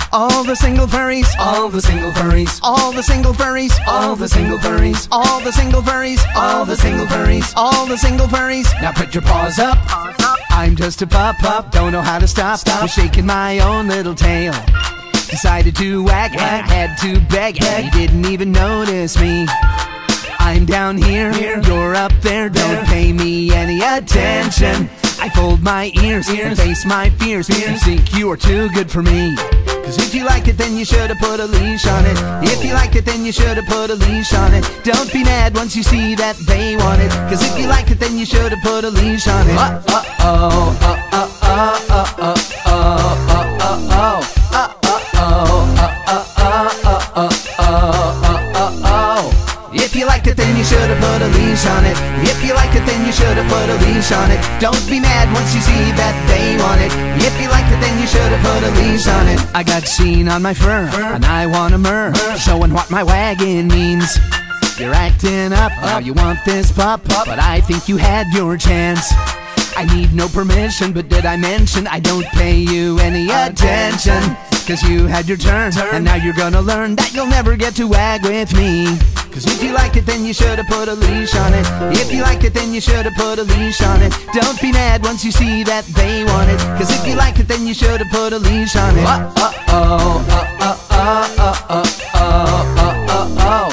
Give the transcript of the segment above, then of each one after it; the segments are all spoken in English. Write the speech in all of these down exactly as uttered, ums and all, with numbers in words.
All the single furries, all the single furries, all the single furries, all the single furries, all the single furries, all the single furries, all the single furries. Now put your paws up. I'm just a pup-pup, don't know how to stop. Stop. I'm shaking my own little tail. Decided to wag, Wag. had to beg, Beg. you didn't even notice me. I'm down here, Here. you're up there, There. don't pay me any attention. I fold my ears, Ears. and face my fears. You Fears. think you are too good for me. Cause if you liked it, then you should've put a leash on it. If you liked it, then you should've put a leash on it. Don't be mad once you see that they want it. Cause if you liked it, then you should've put a leash on it. Uh uh oh, uh uh uh uh uh uh uh uh uh oh. If you liked it, then you should've put a leash on it. If you liked it, then you should've put a leash on it. Don't be mad once you see that they want it. If you liked it, then you should've put a leash on it. I got sheen on my fur, Fur. and I want a myrrh, Myrrh. showing what my wagon means. You're acting up, now you want this pup, but I think you had your chance. I need no permission, but did I mention I don't pay you any attention? Cause you had your turn, Turn. and now you're gonna learn that you'll never get to wag with me. Cause if you liked it, then you should've put a leash on it. If you liked it, then you should've put a leash on it. Don't be mad once you see that they want it. Cause if you liked it, then you should've put a leash on it. Uh uh oh, uh uh uh uh uh uh uh uh uh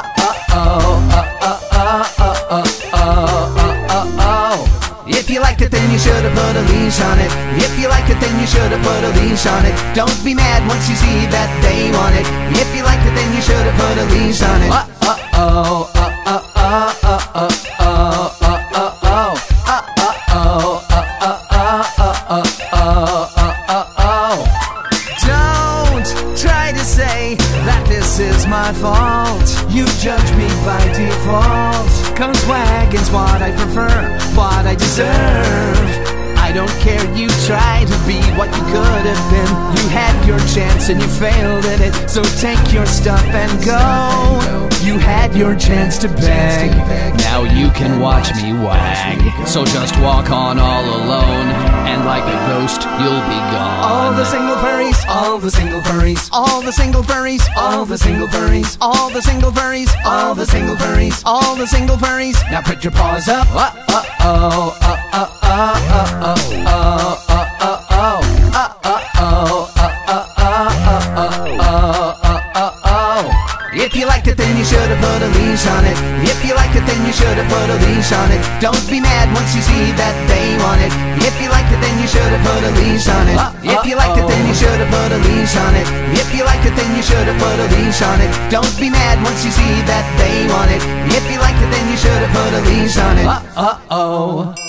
If you liked it, then you should've put a leash on it. If you liked it, then you should've put a leash on it. Don't be mad once you see that they want it. If you liked it, then you should've put a leash on it. Uh uh oh, uh uh uh uh uh uh uh uh uh oh, uh uh uh uh uh uh. Don't try to say that this is my fault. You judge me by default. Cause wagging's what I prefer, what I deserve. I don't care, you try to be what you could have been. You had your chance and you failed at it. So take your stuff and go. You had your chance to beg. Now you can watch me wag. So just walk on all alone, and like a ghost, you'll be gone. All the single furries, all the single furries, all the single furries, all the single furries, all the single furries, all the single furries, all the single furries. Now put your paws up. Uh uh oh, uh uh uh uh uh uh uh uh uh oh, uh uh uh uh uh. If you liked it, then you should've put a leash on it. If you liked it, then you should've put a leash on it. Don't be mad once you see that they want it. If you liked it, then you should've put a leash on it. If you liked it, then you should've put a leash on it. If you liked it, then you should've put a leash on it. Don't be mad once you see that they want it. If you liked it, then you should've put a leash on it. Uh uh oh.